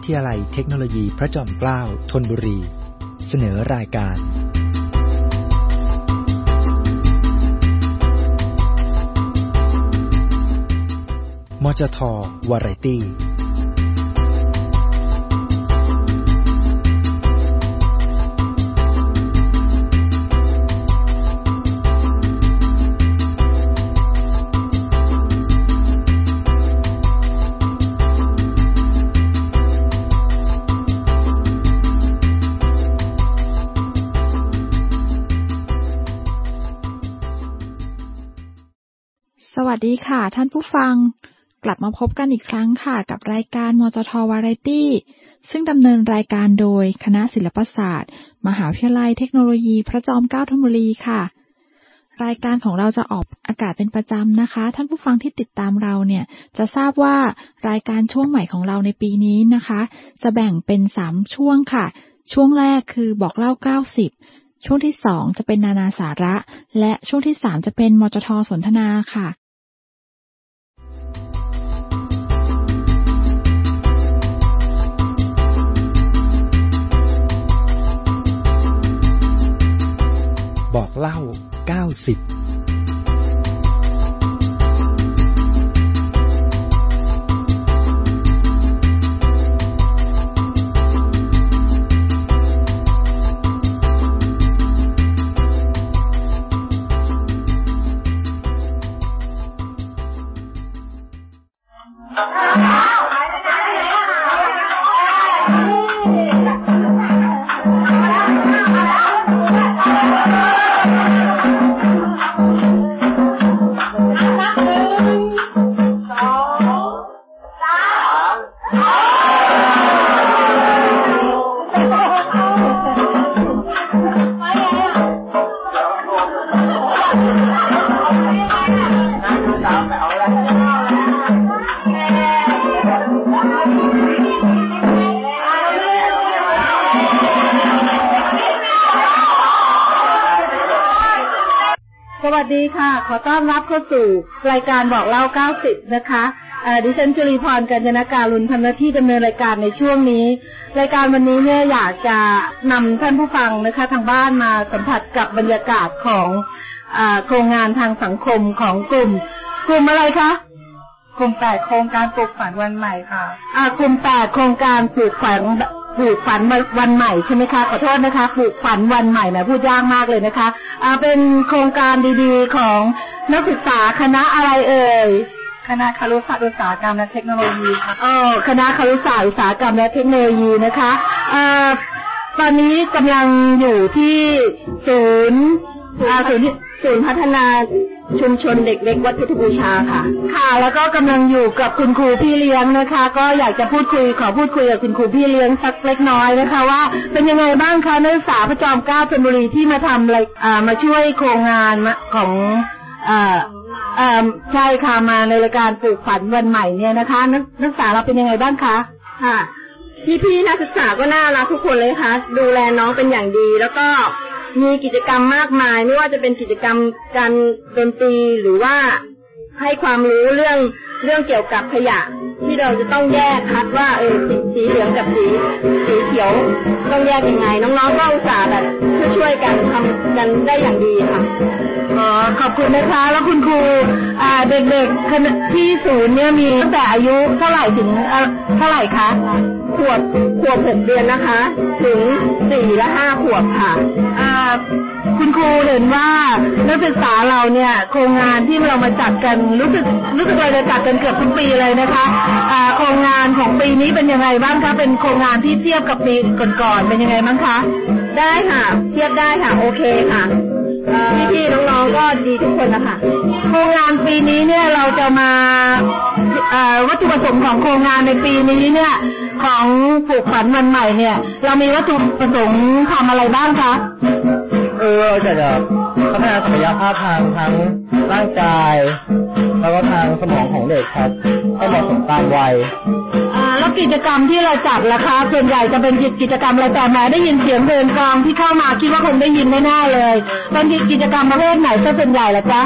ทยาลัยเทคโนโลยีพระจอมเกล้าธนบุรีเสนอรายการมจท.วาไรตี้สวัสดีค่ะท่านผู้ฟังกลับมาพบกันอีกครั้งค่ะกับรายการมจท.วาไรตี้ซึ่งดำเนินรายการโดยคณะศิลปศาสตร์มหาวิทยาลัยเทคโนโลยีพระจอมเกล้าธนบุรีค่ะรายการของเราจะออกอากาศเป็นประจำนะคะท่านผู้ฟังที่ติดตามเราเนี่ยจะทราบว่ารายการช่วงใหม่ของเราในปีนี้นะคะจะแบ่งเป็น3ช่วงค่ะช่วงแรกคือบอกเล่า90ช่วงที่2จะเป็นนานาสาระและช่วงที่3จะเป็นมจท.สนทนาค่ะบอกเล่า90 สวัสดีค่ะขอต้อนรับเข้าสู่รายการบอกเล่า90นะคะดิฉันจุลีพรกัญญนการุณทำหน้าที่ดำเนินรายการในช่วงนี้รายการวันนี้เนี่ยอยากจะนำท่านผู้ฟังนะคะทางบ้านมาสัมผัสกับบรรยากาศของโครงงานทางสังคมของกลุ่มอะไรคะกลุ่ม8โครงการปลูกฝันวันใหม่ค่ะกลุ่ม8โครงการปลูกฝันวันใหม่ใช่ไหมคะขอโทษนะคะปลูกฝันวันใหม่นะพูดยากมากเลยนะคะเป็นโครงการดีๆของนักศึกษาคณะอะไรเอ่ยคณะครุศาสตร์อุตสาหกรรมและเทคโนโลยีค่ะคณะครุศาสตร์อุตสาหกรรมและเทคโนโลยีนะคะตอนนี้กำลังอยู่ที่ศูนย์พัฒนาชุมชนเด็กเล็กวัดพุทธบูชาค่ะค่ะแล้วก็กำลังอยู่กับคุณครูพี่เลี้ยงนะคะก็อยากจะขอพูดคุยกับคุณครูพี่เลี้ยงสักเล็กน้อยนะคะว่าเป็นยังไงบ้างคะนักศึกษาพระจอมเกล้าธนบุรีที่มาทำอะไรมาช่วยโครงงานของใช่ค่ะมาในรายการปลูกฝันวันใหม่เนี่ยนะคะนักศึกษาเราเป็นยังไงบ้างคะค่ะพี่นักศึกษาก็น่ารักทุกคนเลยค่ะดูแลน้องเป็นอย่างดีแล้วก็มีกิจกรรมมากมายไม่ว่าจะเป็นกิจกรรมการดนตรีหรือว่าให้ความรู้เรื่องเกี่ยวกับขยะที่เราจะต้องแยกคัดว่าสีเหลืองกับสีเขียวต้องแยกยังไงน้องๆก็อุตส่าห์แบบช่วยกันทำกันได้อย่างดีค่ะขอบคุณนะคะแล้วคุณครูเด็กๆที่ศูนย์เนี่ยมีตั้งแต่อายุเท่าไหร่ถึงเท่าไหร่คะขวบ6 เดือนนะคะถึง4 และ 5 ขวบค่ะคุณครูเห็นว่านักศึกษาเราเนี่ยโครงงานที่เรามาจัดกันรู้สึกเราจะจัดกันเกือบทุกปีเลยนะคะโครงงานของปีนี้เป็นยังไงบ้างคะเป็นโครงงานที่เทียบกับปีก่อนๆเป็นยังไงบ้างคะได้ค่ะเทียบได้ค่ะโอเคค่ะพี่ๆน้องๆก็ดีทุกคนนะคะโครงงานปีนี้เนี่ยเราจะมาวัตถุประสงค์ของโครงงานในปีนี้เนี่ยของปลูกฝันวันใหม่เนี่ยเรามีวัตถุประสงค์ทำอะไรบ้างคะจะพัฒนาศักยภาพทางทั้งร่างกายแล้วก็ทางสมองของเด็กครับให้เหมาะสมตามวัยแล้วกิจกรรมที่เราจัดล่ะคะส่วนใหญ่จะเป็นกิจกรรมอะไรแต่แม้ได้ยินเสียงเพลงกลองที่เข้ามาคิดว่าคงได้ยินแน่ๆเลยเป็นกิจกรรมประเภทไหนซะส่วนใหญ่ล่ะจ๊ะ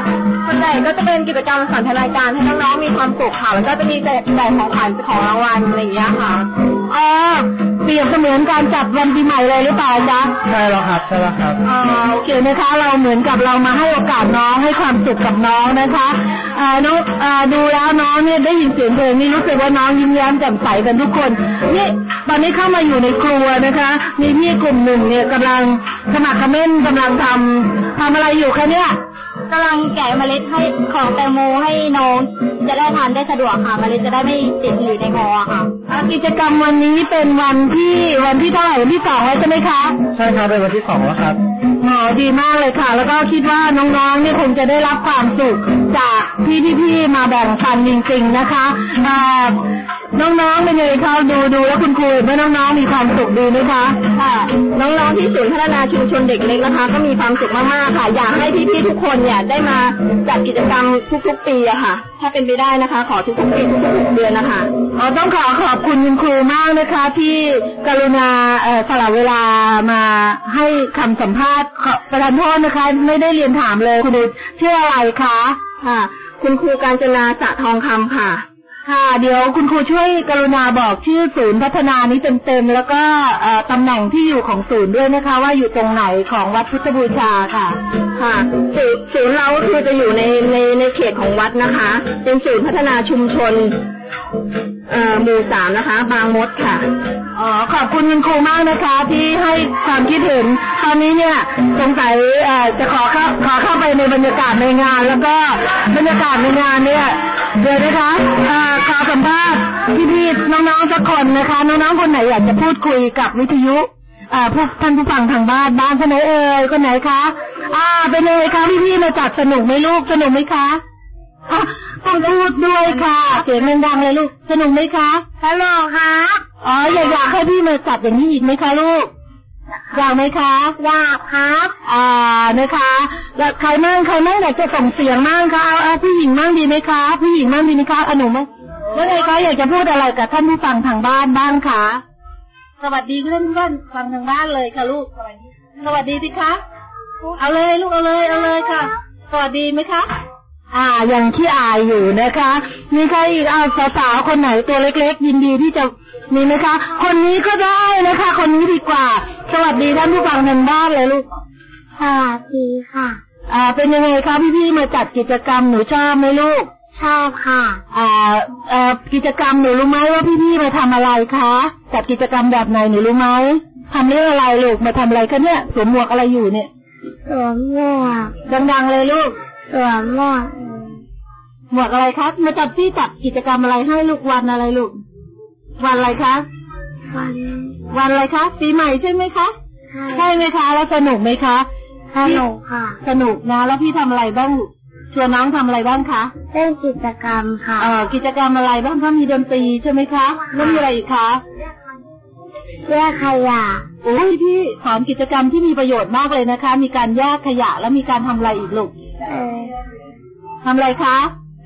ส่วนใหญ่ก็จะเป็นกิจกรรมสันทนาการให้น้องๆมีความสุขค่ะแล้วก็จะมีแจกของขวัญของรางวัลอะไรอย่างเงี้ยค่ะเปรียบเสมือนการจัดวันปีใหม่เลยหรือเปล่าจ๊ะใช่แล้วครับโอเคนะคะเราเหมือนกับเรามาให้โอกาสน้องให้ความสุขกับน้องนะคะน้องดูแล้วน้องเนี่ยได้ยินเสียงเพลงนี่รู้สึกว่าน้องยิ้มแย้มแจ่มใสกันทุกคนนี่ตอนนี้เข้ามาอยู่ในครัวนะคะมีพี่กลุ่มหนึ่งเนี่ยกำลังสมัครคอมเมนต์กำลังทำอะไรอยู่คะเนี่ยกำลังแกะเมล็ดให้ของแตงโมให้น้องจะได้ทานได้สะดวกค่ะเมล็ดจะได้ไม่ติดอยู่ในคอค่ะกิจกรรมวันนี้เป็นวันที่เท่าไหร่วันที่2แล้วใช่ไหมคะใช่ครับเป็นวันที่2แล้วครับดีมากเลยค่ะแล้วก็คิดว่าน้องๆนี่คงจะได้รับความสุขจากพี่ๆมาแบ่งปันจริงๆนะคะน้องๆเป็นยังไงคะดูแล้วคุณครูว่าน้องๆมีความสุขดีไหมคะค่ะน้องๆที่ศูนย์พัฒนาชุมชนเด็กเล็กนะคะก็มีความสุขมากๆค่ะอยากให้พี่ๆทุกคนเนี่ยได้มาจัดกิจกรรมทุกๆปีอะค่ะถ้าเป็นไปได้นะคะขอทุกๆปีทุกๆเดือนนะคะต้องขอบคุณคุณครูมากนะคะที่กรุณาสละเวลามาให้คำสัมภาษณ์ประธานโทษนะคะไม่ได้เรียนถามเลยคุณครูชื่ออะไรคะค่ะคุณครูกาญจนาสะทองคำค่ะค่ะเดี๋ยวคุณครูช่วยกรุณาบอกชื่อศูนย์พัฒนานี้เต็มๆแล้วก็ตำแหน่งที่อยู่ของศูนย์ด้วยนะคะว่าอยู่ตรงไหนของวัดพุทธบูชาค่ะค่ะศูนย์เราคือจะอยู่ในเขตของวัดนะคะเป็นศูนย์พัฒนาชุมชนหมู่3นะคะบางมดค่ะขอบคุณคุณครูมากนะคะที่ให้ความคิดเห็นตอนนี้เนี่ยสงสัยจะขอเข้าไปในบรรยากาศในงานแล้วก็บรรยากาศในงานเนี่ยเดี๋ยวนะคะขอสัมภาษณ์พี่ๆน้องๆสักคนนะคะน้องๆคนไหนอยากจะพูดคุยกับวิทยุท่านผู้ฟังทางบ้านคนไหนคนไหนคะเป็นยังไงคะพี่ๆมาจัดสนุกไหมลูกสนุกไหมคะต้องพูดด้วยค่ะเสียงดังๆเลยลูกสนุกไหมคะสนุกค่ะอยากให้พี่มาจัดอย่างนี้อีกไหมคะลูกอยากไหมคะอยากครับนะคะแล้วใครมั่งอยากจะส่งเสียงมั่งคะเอาผู้หญิงมั่งดีไหมคะผู้หญิงมั่งดีไหมคะหนูมั่งแล้วไงคะอยากจะพูดอะไรกับท่านผู้ฟังทางบ้านบ้างคะสวัสดีท่านผู้ฟังทางบ้านเลยค่ะลูกสวัสดีสิคะเอาเลยลูกเอาเลยค่ะสวัสดีไหมคะยังขี้อายอยู่นะคะมีใครอีกสาวๆคนไหนตัวเล็กๆยินดีที่จะมีไหมคะคนนี้ก็ได้นะคะคนนี้ดีกว่าสวัสดีท่านผู้ฟังทางบ้านเลยลูกสวัสดีค่ะเป็นยังไงคะพี่ๆมาจัดกิจกรรมหนูชอบไหมลูกชอบค่ะกิจกรรมหนูรู้ไหมว่าพี่ๆมาทำอะไรคะจัดกิจกรรมแบบไหนหนูรู้ไหมทำเรื่องอะไรลูกมาทำอะไรคะเนี่ยสวมหมวกอะไรอยู่เนี่ยสวมหมวกดังๆเลยลูกสวมหมวกอะไรครับมาจัดกิจกรรมอะไรให้ลูกวันอะไรลูกวันอะไรคะวันอะไรคะปีใหม่ใช่ไหมคะใช่ไหมคะแล้วสนุกไหมคะสนุกค่ะสนุกนะแล้วพี่ทำอะไรบ้างชวนน้องทำอะไรบ้างคะเล่นกิจกรรมค่ะกิจกรรมอะไรบ้างถ้ามีดนตรีใช่ไหมคะแล้วมีอะไรอีกคะแยกขยะพี่สอนกิจกรรมที่มีประโยชน์มากเลยนะคะมีการแยกขยะแล้วมีการทำอะไรอีกลูกทำอะไรคะ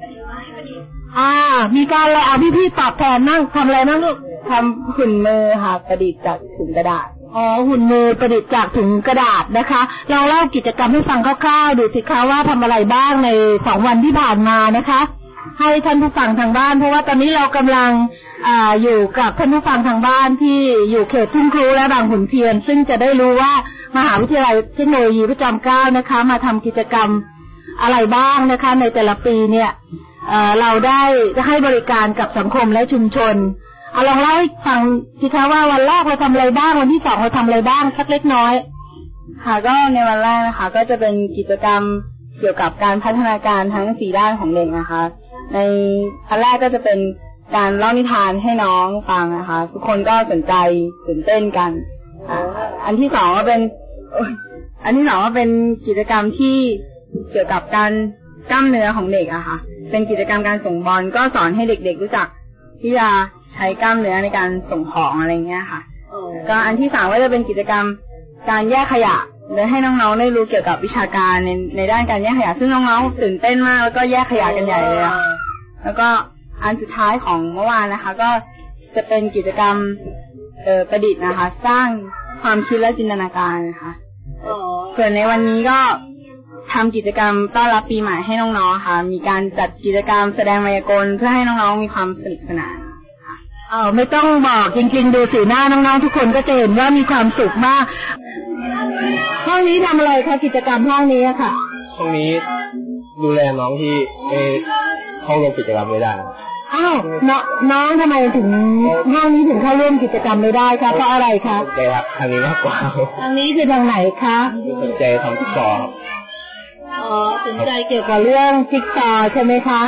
มีการอะไรพี่ตอบแทนนั่งทำอะไรนั่งลูกทำหุ่นมือค่ะประดิษฐ์จากถุงกระดาษหุ่นมือประดิษฐ์จากถุงกระดาษนะคะเราเล่ากิจกรรมให้ฟังคร่าวๆดูสิคะว่าทำอะไรบ้างใน2 วันที่ผ่านมานะคะให้ท่านผู้ฟังทางบ้านเพราะว่าตอนนี้เรากำลังอยู่กับท่านผู้ฟังทางบ้านที่อยู่เขตทุ่งครูและบางขุนเทียนซึ่งจะได้รู้ว่ามหาวิทยาลัยเทคโนโลยีพระจอมเกล้านะคะมาทำกิจกรรมอะไรบ้างนะคะในแต่ละปีเนี่ยเราได้ให้บริการกับสังคมและชุมชนลองเล่าให้ฟังสิคะว่าวันแรกเราทำอะไรบ้างวันที่2เราทำอะไรบ้างสักเล็กน้อยค่ะก็ในวันแรกนะคะก็จะเป็นกิจกรรมเกี่ยวกับการพัฒนาการทั้ง4ด้านของเด็กนะคะในอันแรกก็จะเป็นการเล่านิทานให้น้องฟังนะคะทุกคนก็สนใจตื่นเต้นกันอันที่2ก็เป็นกิจกรรมที่เกี่ยวกับการกล้ามเนื้อของเด็กอะค่ะเป็นกิจกรรมการส่งบอลก็สอนให้เด็กๆรู้จักที่จะใช้กล้ามเนื้อในการส่งของอะไรเงี้ยค่ะก็อันที่3ก็จะเป็นกิจกรรมการแยกขยะโดยให้น้องๆได้รู้เกี่ยวกับวิชาการในด้านการแยกขยะซึ่งน้องๆตื่นเต้นมากแล้วก็แยกขยะกันใหญ่เลยแล้วก็อันสุดท้ายของเมื่อวานนะคะก็จะเป็นกิจกรรมประดิษฐ์นะคะสร้างความคิดและจินตนาการนะคะส่วนในวันนี้ก็ทำกิจกรรมต้อนรับปีใหม่ให้น้องๆค่ะมีการจัดกิจกรรมแสดงมายากลเพื่อให้น้องๆมีความสนุกสนานไม่ต้องบอกจริงๆดูสีหน้าน้องๆทุกคนก็จะเห็นว่ามีความสุขมากห้องนี้ทำอะไรคะกิจกรรมห้องนี้ค่ะห้องนี้ดูแลน้องที่เข้าร่วมกิจกรรมไม่ได้น้องทำไมถึงห้องนี้ถึงเข้าร่วมกิจกรรมไม่ได้คะเพราะอะไรคะสนใจทางนี้มากกว่าทางนี้คือทางไหนคะสนใจทำจิ๊กซอว์สนใจเกี่ยวกับเรื่องจิ๊กซอว์ใช่ไหมคะ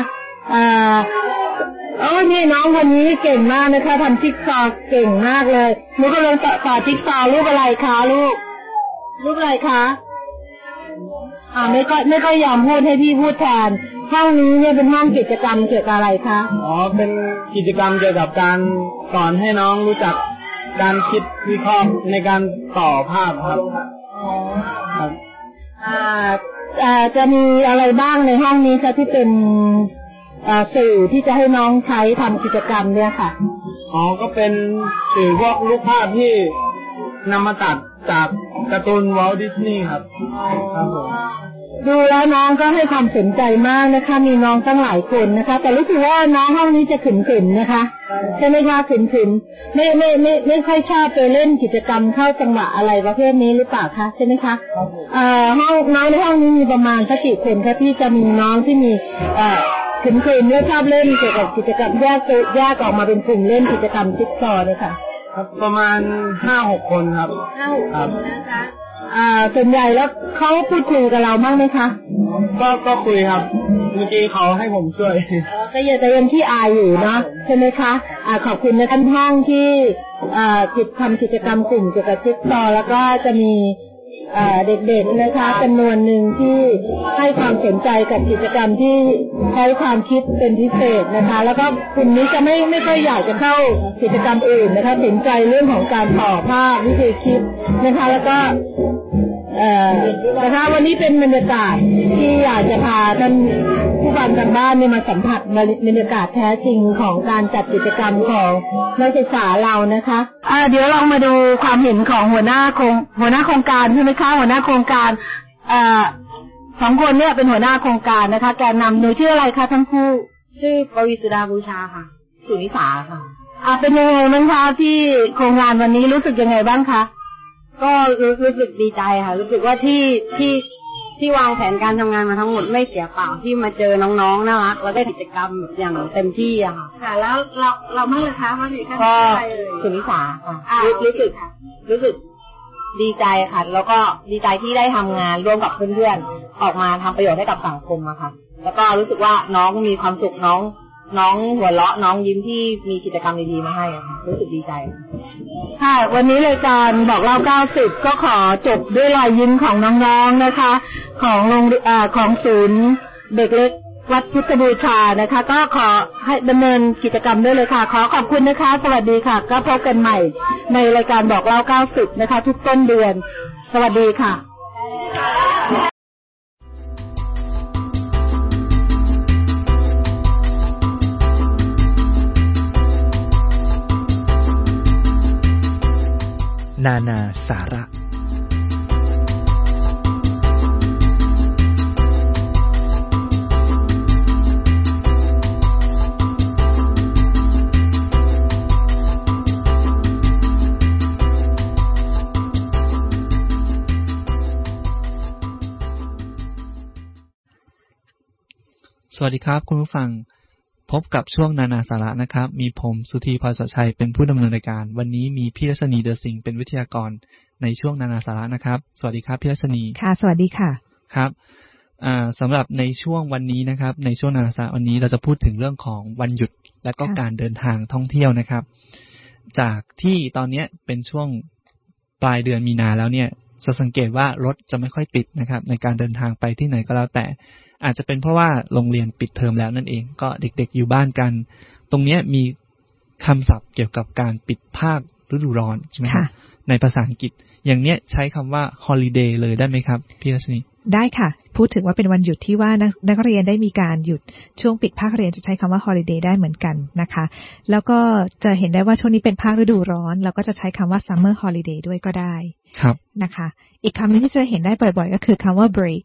นี่น้องคนนี้เก่งมากนะคะทำจิ๊กซอว์เก่งมากเลยหนูก็ลองต่อจิ๊กซอว์รูปอะไรคะรูปอะไรคะไม่ก็ยอมพูดให้พี่พูดแทนห้องนี้เนี่ยเป็นห้องกิจกรรมเกี่ยวกับอะไรคะเป็นกิจกรรมเกี่ยวกับการสอนให้น้องรู้จักการคิดวิเคราะห์ในการต่อภาพครับจะมีอะไรบ้างในห้องนี้คะที่เป็นสื่อที่จะให้น้องใช้ทำกิจกรรมเนี่ยค่ะก็เป็นสื่อพวกรูปภาพที่นำมาตัดจากการ์ตูนวอลต์ดิสนีย์ครับผมดูแล้วน้องก็ให้ความสนใจมากนะคะมีน้องตั้งหลายคนนะคะแต่รู้สึกว่าน้องห้องนี้จะขึนๆนะคะใช่ไหมคะขึนๆไม่ค่อยชอบไปเล่นกิจกรรมเข้าจังหวะอะไรประเภทนี้หรือเปล่าคะใช่ไหมคะห้องน้องในห้องนี้มีประมาณสักกี่คนคะที่จะมีน้องที่มีขึนๆและชอบเล่นเกี่ยวกับกิจกรรมแยกออกมาเป็นกลุ่มเล่นกิจกรรมจิ๊กซอว์เลยค่ะครับประมาณ 5-6 คนครับ 5-6 คนนะคะส่วนใหญ่แล้วเขาพูดคุยกับเราบ้างไหมคะก็คุยครับเมื่อกี้เขาให้ผมช่วยก็ยังที่อายอยู่เนาะใช่ไหมคะขอบคุณในท่านห้องที่ทำกิจกรรมกลุ่มเกี่ยวกับจิ๊กซอว์แล้วก็จะมีเด็กๆนะคะจำนวนหนึ่งที่ให้ความสนใจกับกิจกรรมที่ใช้ความคิดเป็นพิเศษนะคะแล้วก็กลุ่มนี้จะไม่ค่อยอยากจะเข้ากิจกรรมอื่นนะคะสนใจเรื่องของการต่อภาพวิธีคิดนะคะแล้วก็นะคะวันนี้เป็นบรรยากาศที่อยากจะพาท่านผู้ฟังทางบ้านมาสัมผัสบรรยากาศแท้จริงของการจัดกิจกรรมของนักศึกษาเรานะคะเดี๋ยวเรามาดูความเห็นของหัวหน้าโครงการใช่ไหมคะหัวหน้าโครงการ2 คนเนี่ยเป็นหัวหน้าโครงการนะคะแกนนำหนูชื่ออะไรคะทั้งคู่ชื่อปวีสุดาบูชาค่ะสุนิสาค่ะเป็นยังไงบ้างคะที่โครงงานวันนี้รู้สึกยังไงบ้างคะก็รู้สึกดีใจค่ะรู้สึกว่าที่วางแผนการทำงานมาทั้งหมดไม่เสียเปล่าที่มาเจอน้องๆน่ารักแล้วได้กิจกรรมอย่างเต็มที่อะค่ะค่ะแล้วเราเมื่อคะว่ามีก็สุนิสาค่ะรู้สึกดีใจค่ะแล้วก็ดีใจที่ได้ทำงานร่วมกับเพื่อนๆออกมาทำประโยชน์ให้กับสังคมอะค่ะแล้วก็รู้สึกว่าน้องมีความสุขน้องหัวเราะน้องยิ้มที่มีกิจกรรมดีๆมาให้ค่ะรู้สึกดีใจค่ะวันนี้รายการบอกเล่า90ก็ขอจบด้วยรอยยิ้มของน้องๆนะคะของศูนย์เด็กเล็กวัดพุทธบูชานะคะก็ขอให้ดำเนินกิจกรรมด้วยเลยค่ะขอขอบคุณนะคะสวัสดีค่ะก็พบกันใหม่ในรายการบอกเล่า90นะคะทุกต้นเดือนสวัสดีค่ะนานาสาระสวัสดีครับคุณผู้ฟังพบกับช่วงนานาสาระนะครับมีผมสุธีพร ศักดิ์ชัยเป็นผู้ดำเนินรายการวันนี้มีพี่รัศนีเดอะสิงห์เป็นวิทยากรในช่วงนานาสาระนะครับสวัสดีครับพี่รัศนีค่ะสวัสดีค่ะครับสำหรับในช่วงวันนี้นะครับในช่วงนานาสาระวันนี้เราจะพูดถึงเรื่องของวันหยุดและก็การเดินทางท่องเที่ยวนะครับจากที่ตอนนี้เป็นช่วงปลายเดือนมีนาแล้วเนี่ยจะสังเกตว่ารถจะไม่ค่อยติดนะครับในการเดินทางไปที่ไหนก็แล้วแต่อาจจะเป็นเพราะว่าโรงเรียนปิดเทอมแล้วนั่นเองก็เด็กๆอยู่บ้านกันตรงนี้มีคำศัพท์เกี่ยวกับการปิดภาคฤดูร้อนใช่ไหมครับในภาษาอังกฤษอย่างเนี้ยใช้คำว่า holiday เลยได้ไหมครับพี่รัชนีได้ค่ะพูดถึงว่าเป็นวันหยุดที่ว่านักเรียนได้มีการหยุดช่วงปิดภาคเรียนจะใช้คำว่า holiday ได้เหมือนกันนะคะแล้วก็จะเห็นได้ว่าช่วงนี้เป็นภาคฤดูร้อนเราก็จะใช้คำว่า summer holiday ด้วยก็ได้ครับนะคะอีกคำนึงที่จะเห็นได้บ่อยๆก็คือคำว่า break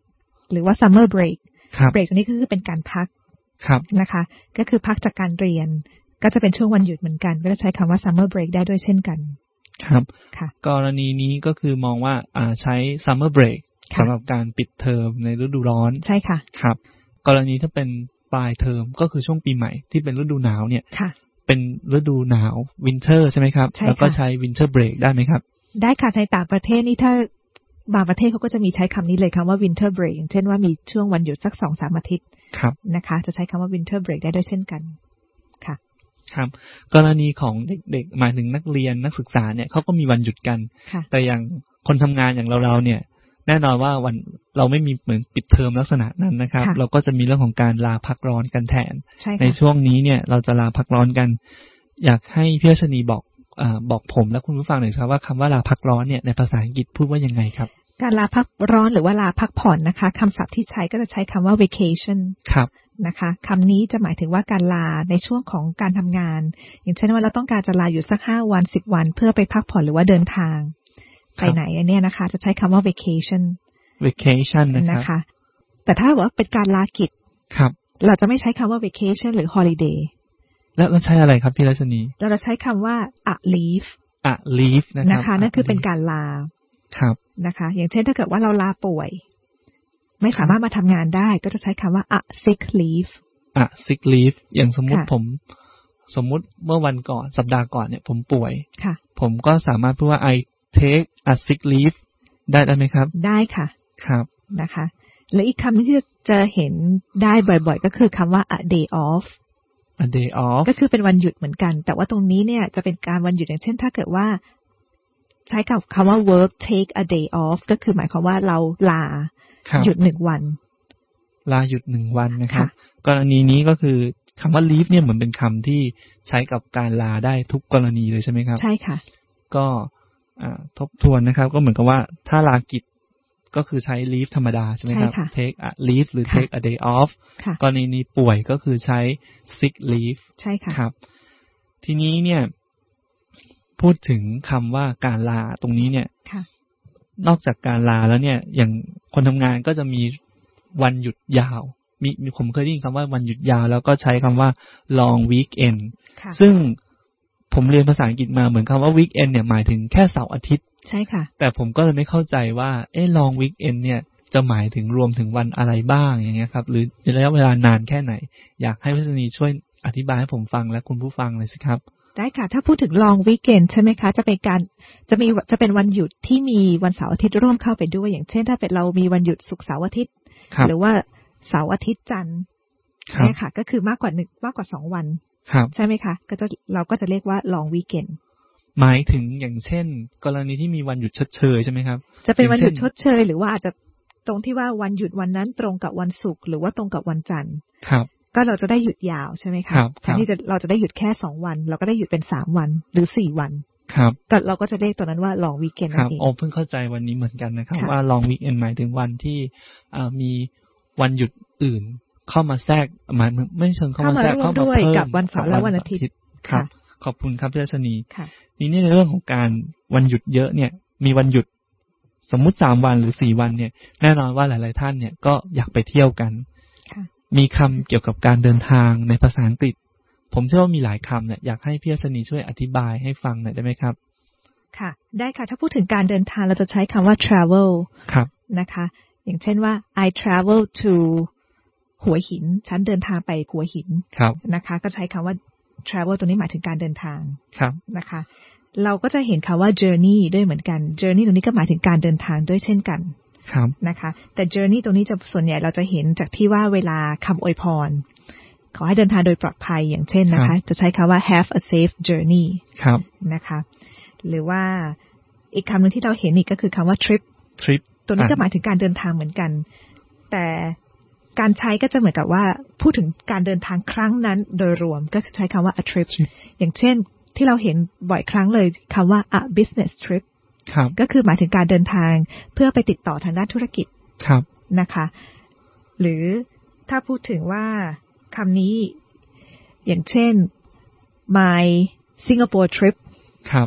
หรือว่า summer break ครับ break ตัวนี้ก็คือเป็นการพักครับนะคะก็คือพักจากการเรียนก็จะเป็นช่วงวันหยุดเหมือนกันก็จะใช้คำว่า summer break ได้ด้วยเช่นกันครับค่ะกรณีนี้ก็คือมองว่าใช้ summer break ค่ะสำหรับการปิดเทอมในฤดูร้อนใช่ค่ะครับกรณีถ้าเป็นปลายเทอมก็คือช่วงปีใหม่ที่เป็นฤดูหนาวเนี่ยเป็นฤดูหนาว winter ใช่ไหมครับแล้วก็ใช้ winter break ได้ไหมครับได้ค่ะในต่างประเทศนี่ถ้าบางประเทศเขาก็จะมีใช้คำนี้เลยคำว่า winter break อย่างเช่นว่ามีช่วงวันหยุดสัก 2-3 อาทิตย์นะคะจะใช้คำว่า winter break ได้ด้วยเช่นกันค่ะครับกรณีของเด็กๆหมายถึงนักเรียนนักศึกษาเนี่ยเขาก็มีวันหยุดกันแต่อย่างคนทำงานอย่างเราเนี่ยแน่นอนว่าวันเราไม่มีเหมือนปิดเทอมลักษณะนั้นนะครับเราก็จะมีเรื่องของการลาพักร้อนกันแทนในช่วงนี้เนี่ยเราจะลาพักร้อนกันอยากให้พี่รัชนีบอกผมและคุณผู้ฟังหน่อยครับว่าคำว่าลาพักร้อนเนี่ยในภาษาอังกฤษพูดว่ายังไงครับการลาพักร้อนหรือว่าลาพักผ่อนนะคะคำศัพท์ที่ใช้ก็จะใช้คำว่า vacation ครับนะคะคำนี้จะหมายถึงว่าการลาในช่วงของการทำงานอย่างเช่นว่าเราต้องการจะลาอยู่สัก5 วัน10 วันเพื่อไปพักผ่อนหรือว่าเดินทางไปไหนอันนี้นะคะจะใช้คำว่า vacation นะคะแต่ถ้าว่าเป็นการลากิจครับเราจะไม่ใช้คำว่า vacation หรือ holiday แล้วเราใช้อะไรครับพี่รัชนีเราจะใช้คำว่า a leave leave นะคะนั่นคือเป็นการลาครับนะคะอย่างเช่นถ้าเกิดว่าเราลาป่วยไม่สามารถมาทำงานได้ก็จะใช้คำว่า a sick leave sick leave อย่างสมมุติเมื่อวันก่อนสัปดาห์ก่อนเนี่ยผมป่วยผมก็สามารถพูดว่า I take a sick leave ได้ไหมครับได้ค่ะครับนะคะและอีกคำที่จะเห็นได้บ่อยๆก็คือคำว่า a day off a day off ก็คือเป็นวันหยุดเหมือนกันแต่ว่าตรงนี้เนี่ยจะเป็นการวันหยุดอย่างเช่นถ้าเกิดว่าใช้กับคำว่า work take a day off ก็คือหมายความว่าเราลาหยุด1 วันลาหยุด1 วันนะครับกรณีนี้ก็คือคำว่า leave เนี่ยเหมือนเป็นคำที่ใช้กับการลาได้ทุกกรณีเลยใช่ไหมครับใช่ค่ะก็ทบทวนนะครับก็เหมือนกับว่าถ้าลากิจก็คือใช้ leave ธรรมดาใช่ไหมครับ take a leave หรือ take a day off กรณีนี้ป่วยก็คือใช้ sick leave ใช่ค่ะครับทีนี้เนี่ยพูดถึงคำว่าการลาตรงนี้เนี่ยนอกจากการลาแล้วเนี่ยอย่างคนทำงานก็จะมีวันหยุดยาวมีผมเคยได้ยินคำว่าวันหยุดยาวแล้วก็ใช้คำว่า long weekend ซึ่งผมเรียนภาษาอังกฤษมาเหมือนคำว่า weekend เนี่ยหมายถึงแค่เสาร์อาทิตย์ใช่ค่ะแต่ผมก็เลยไม่เข้าใจว่าlong weekend เนี่ยจะหมายถึงรวมถึงวันอะไรบ้างอย่างเงี้ยครับหรือระยะเวลานานแค่ไหนอยากให้พี่ชนีช่วยอธิบายให้ผมฟังและคุณผู้ฟังเลยสิครับได้ค่ะถ้าพูดถึง long weekend ใช่ไหมคะจะเป็นวันหยุดที่มีวันเสาร์อาทิตย์ร่วมเข้าไปด้วยอย่างเช่นถ้าเป็นเรามีวันหยุดศุกร์เสาร์อาทิตย์หรือว่าเสาร์อาทิตย์จันทร์เนี่ยค่ะก็คือมากกว่า2 วันใช่ไหมคะเราก็จะเรียกว่า long weekend หมายถึงอย่างเช่นกรณีที่มีวันหยุดชดเชยใช่ไหมครับจะเป็นวันหยุดชดเชยหรือว่าอาจจะตรงที่ว่าวันหยุดวันนั้นตรงกับวันศุกร์หรือว่าตรงกับวันจันทร์ก็เราจะได้หยุดยาวใช่ไหมคะแทนที่เราจะได้หยุดแค่2 วันเราก็ได้หยุดเป็น3 วันหรือ4 วันก็เราก็จะเรียกตัวนั้นว่า long weekend นั่นเองเพิ่งเข้าใจวันนี้เหมือนกันนะครับว่า long weekend หมายถึงวันที่มีวันหยุดอื่นเข้ามาแทรกหมายไม่เชิงเข้ามาแทรกเข้ามาด้วยกับวันเสาร์และวันอาทิตย์ครับขอบคุณครับพี่รัชนีทีนี้ในเรื่องของการวันหยุดเยอะเนี่ยมีวันหยุดสมมุติ3 วันหรือ4 วันเนี่ยแน่นอนว่าหลายๆท่านเนี่ยก็อยากไปเที่ยวกันมีคำเกี่ยวกับการเดินทางในภาษาอังกฤษผมเชื่อว่ามีหลายคำเนี่ยอยากให้พี่รัชนีช่วยอธิบายให้ฟังหน่อยได้ไหมครับค่ะได้ค่ะถ้าพูดถึงการเดินทางเราจะใช้คำว่า travel ครับนะคะอย่างเช่นว่า I travel to หัวหินฉันเดินทางไปหัวหินนะคะก็ใช้คำว่า travel ตัวนี้หมายถึงการเดินทางนะคะเราก็จะเห็นคำว่า journey ด้วยเหมือนกัน journey ตรงนี้ก็หมายถึงการเดินทางด้วยเช่นกันนะคะแต่ journey ตรงนี้จะส่วนใหญ่เราจะเห็นจากที่ว่าเวลาคำอวยพรขอให้เดินทางโดยปลอดภัยอย่างเช่นนะคะจะใช้คำว่า have a safe journey นะคะหรือว่าอีกคำหนึ่งที่เราเห็นอีกก็คือคำว่า trip ตัวนี้ก็หมายถึงการเดินทางเหมือนกันแต่การใช้ก็จะเหมือนกับว่าพูดถึงการเดินทางครั้งนั้นโดยรวมก็ใช้คำว่า a trip อย่างเช่นที่เราเห็นบ่อยครั้งเลยคำว่า a business trip ก็คือหมายถึงการเดินทางเพื่อไปติดต่อทางด้านธุรกิจนะคะหรือถ้าพูดถึงว่าคำนี้อย่างเช่น my Singapore trip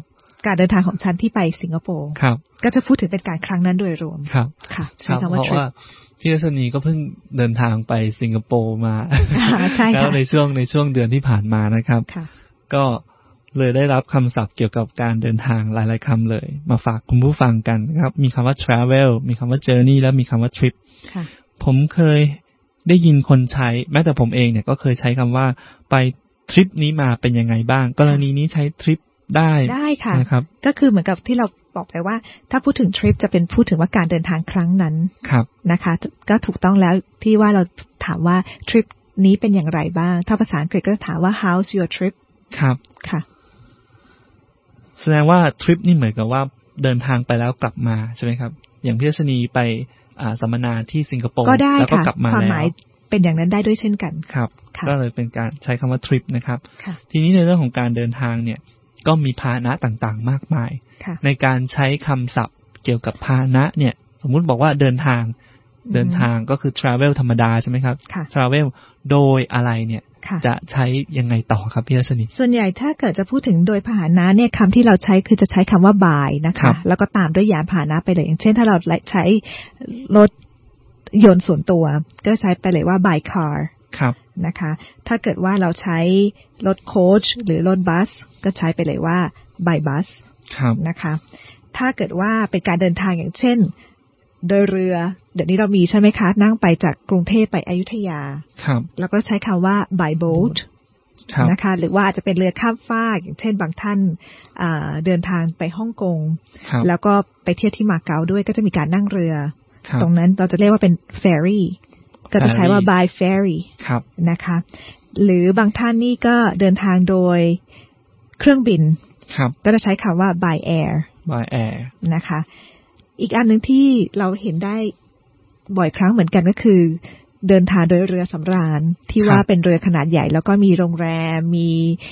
การเดินทางของฉันที่ไปสิงคโปร์ก็จะพูดถึงเป็นการครั้งนั้นโดยรวมครับค่ะใช้คำว่า trip พี่รัชนีก็เพิ่งเดินทางไปสิงคโปร์มาแล้วในช่วงเดือนที่ผ่านมานะครับก็เลยได้รับคำศัพท์เกี่ยวกับการเดินทางหลายๆคำเลยมาฝากคุณผู้ฟังกันครับมีคำว่า travel มีคำว่า journey และมีคำว่า trip ผมเคยได้ยินคนใช้แม้แต่ผมเองเนี่ยก็เคยใช้คำว่าไปทริปนี้มาเป็นยังไงบ้างกรณีนี้ใช้ทริปได้ค่ะนะครับก็คือเหมือนกับที่เราบอกไปว่าถ้าพูดถึงทริปจะเป็นพูดถึงว่าการเดินทางครั้งนั้นนะคะก็ถูกต้องแล้วที่ว่าเราถามว่าทริปนี้เป็นอย่างไรบ้างถ้าภาษาอังกฤษก็ถามว่า how's your trip ครับค่ะแสดงว่าทริปนี่เหมือนกับว่าเดินทางไปแล้วกลับมาใช่ไหมครับอย่างพี่รัชนีไปสัมมนาที่สิงคโปร์แล้วก็กลับมาแล้วความหมายเป็นอย่างนั้นได้ด้วยเช่นกันครับก็เลยเป็นการใช้คำว่าทริปนะครับทีนี้ในเรื่องของการเดินทางเนี่ยก็มีพาหนะต่างๆมากมายในการใช้คำศัพท์เกี่ยวกับพาหนะเนี่ยสมมุติบอกว่าเดินทางก็คือ travel ธรรมดาใช่ไหมครับ travel โดยอะไรเนี่ยจะใช้ยังไงต่อครับพี่รัชนีส่วนใหญ่ถ้าเกิดจะพูดถึงโดยพาหนะเนี่ยคำที่เราใช้คือจะใช้คำว่า by นะคะแล้วก็ตามด้วยยานพาหนะไปเลยอย่างเช่นถ้าเราใช้รถยนต์ส่วนตัวก็ใช้ไปเลยว่า by car นะคะถ้าเกิดว่าเราใช้รถโค้ชหรือรถบัสก็ใช้ไปเลยว่า by bus นะคะถ้าเกิดว่าเป็นการเดินทางอย่างเช่นโดยเรือเดี๋ยวนี้เรามีใช่ไหมคะนั่งไปจากกรุงเทพไปอยุธยาแล้วก็ใช้คำว่า by boat นะคะหรือว่าอาจจะเป็นเรือข้ามฟากอย่างเช่นบางท่านเดินทางไปฮ่องกงแล้วก็ไปเที่ยวที่มาเก๊าด้วยก็จะมีการนั่งเรือตรงนั้นเราจะเรียกว่าเป็น ferry ก็จะใช้ว่า by ferry นะคะหรือบางท่านนี่ก็เดินทางโดยเครื่องบินก็จะใช้คำว่า by air นะคะอีกอันหนึ่งที่เราเห็นได้บ่อยครั้งเหมือนกันก็คือเดินทางโดยเรือสำราญที่ว่าเป็นเรือขนาดใหญ่แล้วก็มีโรงแรมมี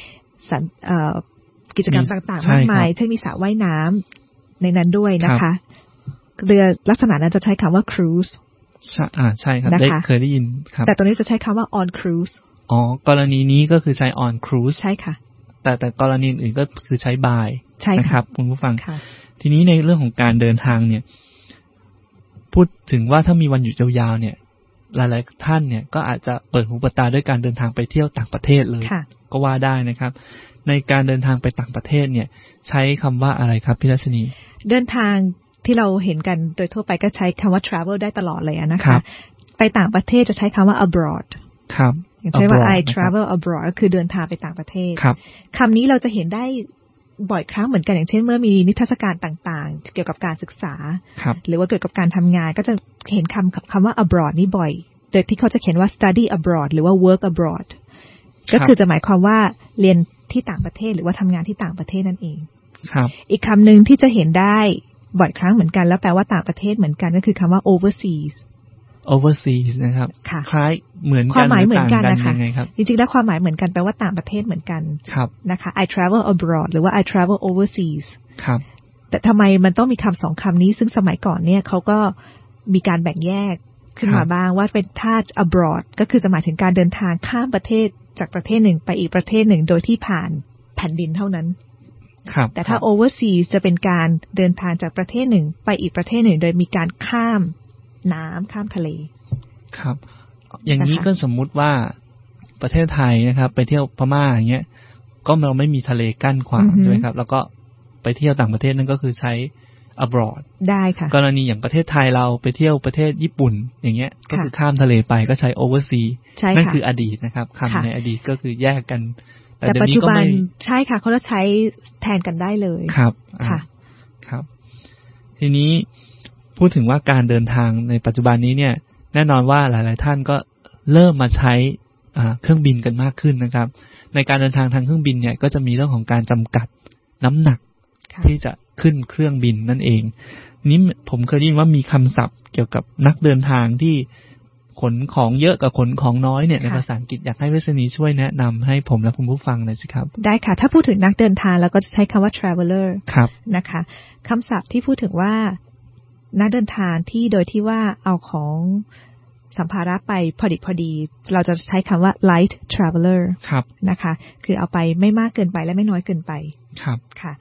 กิจกรรมต่างๆมากมายเช่นมีสระว่ายน้ำในนั้นด้วยนะคะเรือลักษณะนั้นจะใช้คำว่า cruise ใช่ครับเคยได้ยินครับแต่ตอนนี้จะใช้คำว่า on cruise กรณีนี้ก็คือใช้ on cruise ใช่ค่ะแต่กรณีอื่นก็คือใช้ by ใช่นะครับคุณผู้ฟังทีนี้ในเรื่องของการเดินทางเนี่ยพูดถึงว่าถ้ามีวันหยุดยาวๆเนี่ยหลายๆท่านเนี่ยก็อาจจะเปิดหูเปิดตาด้วยการเดินทางไปเที่ยวต่างประเทศเลยก็ว่าได้นะครับในการเดินทางไปต่างประเทศเนี่ยใช้คำว่าอะไรครับพี่รัชนีเดินทางที่เราเห็นกันโดยทั่วไปก็ใช้คำว่า travel ได้ตลอดเลยนะคะไปต่างประเทศจะใช้คำว่า abroad ครับอย่างเช่นว่า I travel abroad ก็คือเดินทางไปต่างประเทศคำนี้เราจะเห็นได้บ่อยครั้งเหมือนกันอย่างเช่นเมื่อมีนิทรรศการต่างๆเกี่ยวกับการศึกษาหรือว่าเกี่ยวกับการทำงานก็จะเห็นคำว่า abroad นี่บ่อยโดยที่เขาจะเขียนว่า study abroad หรือว่า work abroad ก็คือจะหมายความว่าเรียนที่ต่างประเทศหรือว่าทำงานที่ต่างประเทศนั่นเองอีกคำหนึ่งที่จะเห็นได้บ่อยครั้งเหมือนกันแล้วแปลว่าต่างประเทศเหมือนกันก็คือคำว่า overseas นะครับคล้ายเหมือนกันความหมายเหมือนกันนะคะยังไงครับจริงๆแล้วความหมายเหมือนกันแปลว่าต่างประเทศเหมือนกันนะคะ I travel abroad หรือว่า I travel overseas ครับแต่ทำไมมันต้องมีคำสองคำนี้ซึ่งสมัยก่อนเนี่ยเขาก็มีการแบ่งแยกขึ้นมาบ้างว่าเป็นถ้า abroad ก็คือจะหมายถึงการเดินทางข้ามประเทศจากประเทศหนึ่งไปอีกประเทศหนึ่งโดยที่ผ่านแผ่นดินเท่านั้นแต่ถ้า overseas จะเป็นการเดินทางจากประเทศหนึ่งไปอีกประเทศหนึ่งโดยมีการข้ามน้ำข้ามทะเลครับอย่างนี้ก็สมมุติว่าประเทศไทยนะครับไปเที่ยวพม่าอย่างเงี้ยก็เราไม่มีทะเลกั้นขวางใช่ไหมครับแล้วก็ไปเที่ยวต่างประเทศนั่นก็คือใช้ abroad ได้ค่ะกรณีอย่างประเทศไทยเราไปเที่ยวประเทศญี่ปุ่นอย่างเงี้ยก็คือข้ามทะเลไปก็ใช้ overseas นั่นคืออดีตนะครับคำในอดีตก็คือแยกกันแต่ปัจจุบันใช่ค่ะเขาจะใช้แทนกันได้เลยครับครับทีนี้พูดถึงว่าการเดินทางในปัจจุบันนี้เนี่ยแน่นอนว่าหลายๆท่านก็เริ่มมาใช้เครื่องบินกันมากขึ้นนะครับในการเดินทางทางเครื่องบินเนี่ยก็จะมีเรื่องของการจำกัดน้ำหนักที่จะขึ้นเครื่องบินนั่นเองนี้ผมเคยได้ยินว่ามีคำศัพท์เกี่ยวกับนักเดินทางที่ขนของเยอะกับขนของน้อยเนี่ยในภาษาอังกฤษอยากให้วิศนีช่วยแนะนำให้ผมและคุณผู้ฟังหน่อยสิครับได้ค่ะถ้าพูดถึงนักเดินทางเราก็จะใช้คำว่า traveler นะคะคำศัพท์ที่พูดถึงว่านักเดินทางที่โดยที่ว่าเอาของสัมภาระไปพอดีเราจะใช้คำว่า light traveler นะคะคือเอาไปไม่มากเกินไปและไม่น้อยเกินไปค่ะ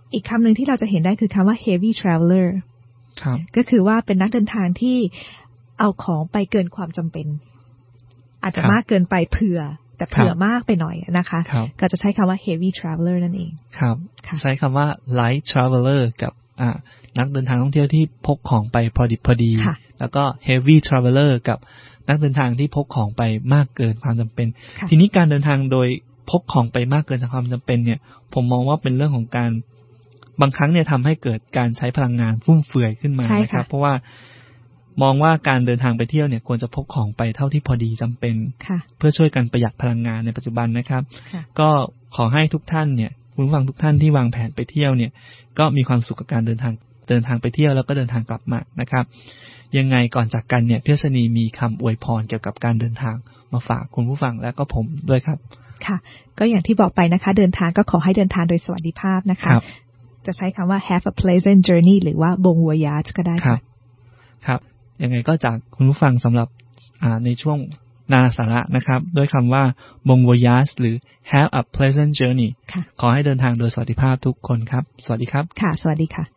อีกคำหนึ่งที่เราจะเห็นได้คือคำว่า heavy traveler ก็คือว่าเป็นนักเดินทางที่เอาของไปเกินความจำเป็นอาจจะมากเกินไปเผื่อแต่เผื่อมากไปหน่อยนะคะก็จะใช้คำว่า heavy traveler นั่นเองครับใช้คำว่า light traveler กับนักเดินทางท่องเที่ยวที่พกของไปพอดิบพอดีแล้วก็ heavy traveler กับนักเดินทางที่พกของไปมากเกินความจำเป็นทีนี้การเดินทางโดยพกของไปมากเกินความจำเป็นเนี่ยผมมองว่าเป็นเรื่องของการบางครั้งเนี่ยทำให้เกิดการใช้พลังงานฟุ่มเฟือยขึ้นมานะครับเพราะว่ามองว่าการเดินทางไปเที่ยวเนี่ยควรจะพกของไปเท่าที่พอดีจำเป็นเพื่อช่วยกันประหยัดพลังงานในปัจจุบันนะครับก็ขอให้ทุกท่านเนี่ยคุณผู้ฟังทุกท่านที่วางแผนไปเที่ยวเนี่ยก็มีความสุขกับการเดินทางไปเที่ยวแล้วก็เดินทางกลับมานะครับยังไงก่อนจากกันเนี่ยพี่ชนีมีคำอวยพรเกี่ยวกับการเดินทางมาฝากคุณผู้ฟังและก็ผมด้วยครับค่ะก็อย่างที่บอกไปนะคะเดินทางก็ขอให้เดินทางโดยสวัสดิภาพนะคะจะใช้คำว่า have a pleasant journey หรือว่า bon voyage ก็ได้ครับยังไงก็จากคุณผู้ฟังสำหรับในช่วงนาสาระนะครับด้วยคำว่า bon voyage หรือ have a pleasant journey ขอให้เดินทางโดยสวัสดิภาพทุกคนครับสวัสดีครับค่ะสวัสดีค่ะ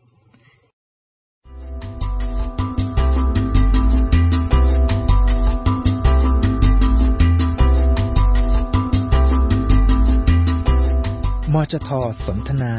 มจท.สนทนา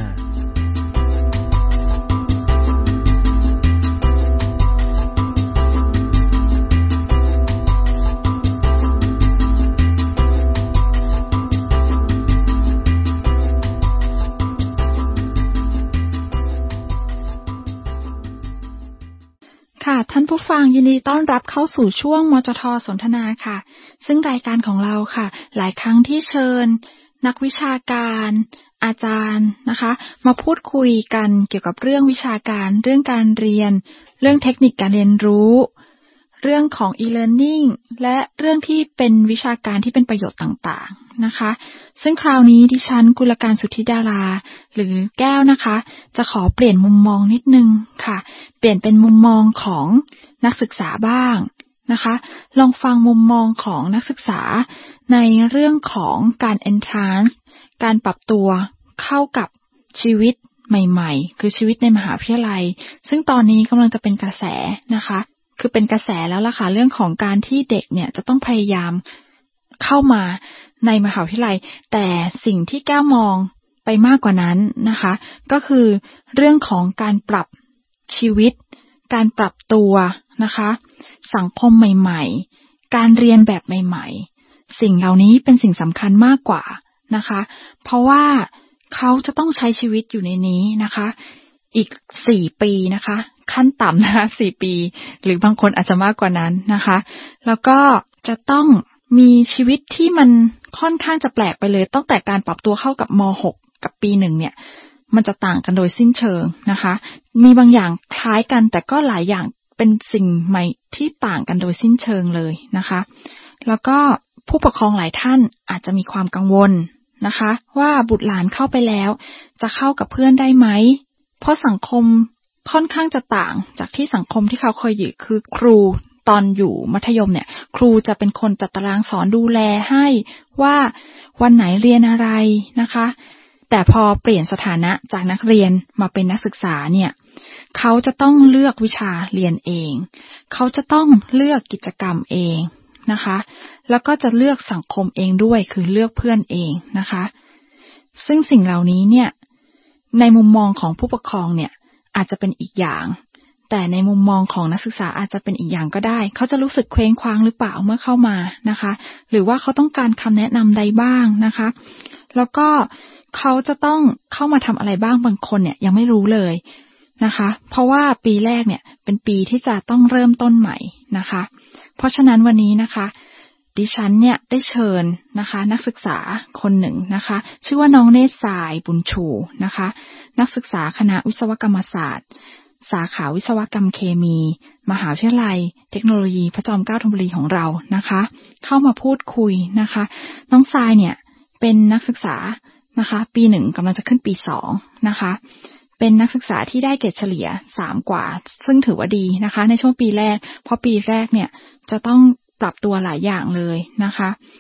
ค่ะท่านผู้ฟังยินดีต้อนรับเข้าสู่ช่วงมจท.สนทนาค่ะซึ่งรายการของเราค่ะหลายครั้งที่เชิญนักวิชาการอาจารย์นะคะมาพูดคุยกันเกี่ยวกับเรื่องวิชาการเรื่องการเรียนเรื่องเทคนิคการเรียนรู้เรื่องของ e-learning และเรื่องที่เป็นวิชาการที่เป็นประโยชน์ต่างๆนะคะซึ่งคราวนี้ดิฉันกุลการสุทธิดาราหรือแก้วนะคะจะขอเปลี่ยนมุมมองนิดนึงค่ะเปลี่ยนเป็นมุมมองของนักศึกษาบ้างนะคะลองฟังมุมมองของนักศึกษาในเรื่องของการ entrance การปรับตัวเข้ากับชีวิตใหม่ๆคือชีวิตในมหาวิทยาลัยซึ่งตอนนี้กำลังจะเป็นกระแสนะคะคือเป็นกระแสแล้วล่ะค่ะเรื่องของการที่เด็กเนี่ยจะต้องพยายามเข้ามาในมหาวิทยาลัยแต่สิ่งที่แก้วมองไปมากกว่านั้นนะคะก็คือเรื่องของการปรับชีวิตการปรับตัวนะคะสังคมใหม่ๆการเรียนแบบใหม่ๆสิ่งเหล่านี้เป็นสิ่งสำคัญมากกว่านะคะเพราะว่าเขาจะต้องใช้ชีวิตอยู่ในนี้นะคะอีก4 ปีนะคะขั้นต่ำนะคะ4 ปีหรือบางคนอาจจะมากกว่านั้นนะคะแล้วก็จะต้องมีชีวิตที่มันค่อนข้างจะแปลกไปเลยตั้งแต่การปรับตัวเข้ากับม.6 กับปี 1เนี่ยมันจะต่างกันโดยสิ้นเชิงนะคะมีบางอย่างคล้ายกันแต่ก็หลายอย่างเป็นสิ่งใหม่ที่ต่างกันโดยสิ้นเชิงเลยนะคะแล้วก็ผู้ปกครองหลายท่านอาจจะมีความกังวลนะคะว่าบุตรหลานเข้าไปแล้วจะเข้ากับเพื่อนได้ไหมเพราะสังคมค่อนข้างจะต่างจากที่สังคมที่เขาเคยอยู่คือครูตอนอยู่มัธยมเนี่ยครูจะเป็นคนจัดตารางสอนดูแลให้ว่าวันไหนเรียนอะไรนะคะแต่พอเปลี่ยนสถานะจากนักเรียนมาเป็นนักศึกษาเนี่ยเขาจะต้องเลือกวิชาเรียนเองเขาจะต้องเลือกกิจกรรมเองนะคะแล้วก็จะเลือกสังคมเองด้วยคือเลือกเพื่อนเองนะคะซึ่งสิ่งเหล่านี้เนี่ยในมุมมองของผู้ปกครองเนี่ยอาจจะเป็นอีกอย่างแต่ในมุมมองของนักศึกษาอาจจะเป็นอีกอย่างก็ได้เขาจะรู้สึกเคว้งคว้างหรือเปล่าเมื่อเข้ามานะคะหรือว่าเขาต้องการคำแนะนำใดบ้างนะคะแล้วก็เขาจะต้องเข้ามาทำอะไรบ้างบางคนเนี่ยยังไม่รู้เลยนะคะเพราะว่าปีแรกเนี่ยเป็นปีที่จะต้องเริ่มต้นใหม่นะคะเพราะฉะนั้นวันนี้นะคะดิฉันเนี่ยได้เชิญนะคะนักศึกษาคนหนึ่งนะคะชื่อว่าน้องเนตรสายบุญชูนะคะนักศึกษาคณะวิศวกรรมศาสตร์สาขาวิศวกรรมเคมีมหาวิทยาลัยเทคโนโลยีพระจอมเกล้าธนบุรีของเรานะคะเข้ามาพูดคุยนะคะน้องทรายเนี่ยเป็นนักศึกษานะคะปี 1กำลังจะขึ้นปี 2นะคะเป็นนักศึกษาที่ได้เกรดเฉลี่ย3กว่าซึ่งถือว่าดีนะคะในช่วงปีแรกเพราะปีแรกเนี่ยจะต้องปรับตัวหลายอย่างเลยนะคะ